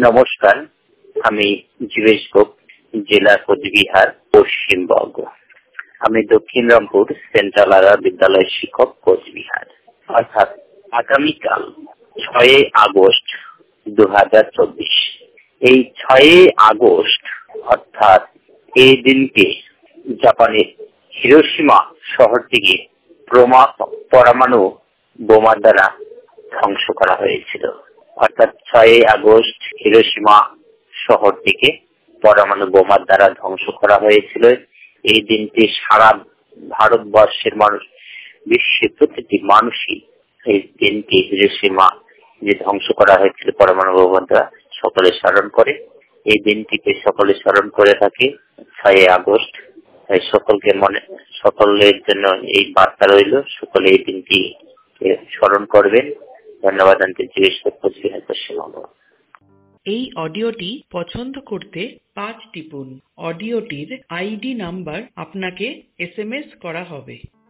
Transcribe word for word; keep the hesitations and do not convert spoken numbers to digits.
নমস্কার, আমি জীবেশ গোপ, জেলা কোচবিহার, পশ্চিমবঙ্গ। আমি দক্ষিণ রামপুর সেন্ট্রাল আধার বিদ্যালয়ের শিক্ষক, কোচবিহার। অর্থাৎ আগামীকাল ছয় আগস্ট দু হাজার চব্বিশ, এই ছয় আগস্ট অর্থাৎ এই দিনকে জাপানের হিরোশিমা শহরটিকে পরমাণু বোমার দ্বারা ধ্বংস করা হয়েছিল। অর্থাৎ ছয় আগস্ট হিরোশিমা শহরটিকে পরমাণু বোমার দ্বারা ধ্বংস করা হয়েছিল। এই দিনটি সারা ভারতবর্ষের মানুষ, বিশ্বের প্রতিটি মানুষই এই দিনটি হিরোশিমা যে ধ্বংস করা হয়েছিল পরমাণু বোমার দ্বারা সকলে স্মরণ করে। এই দিনটিকে সকলে স্মরণ করে থাকে ছয় আগস্ট। তাই সকলকে মনে সকলের জন্য এই বার্তা রইল, সকলে এই দিনটি স্মরণ করবেন। ধন্যবাদ। এই অডিওটি পছন্দ করতে পাঁচ টিপুন। অডিওটির আইডি নাম্বার আপনাকে এস এম এস করা হবে।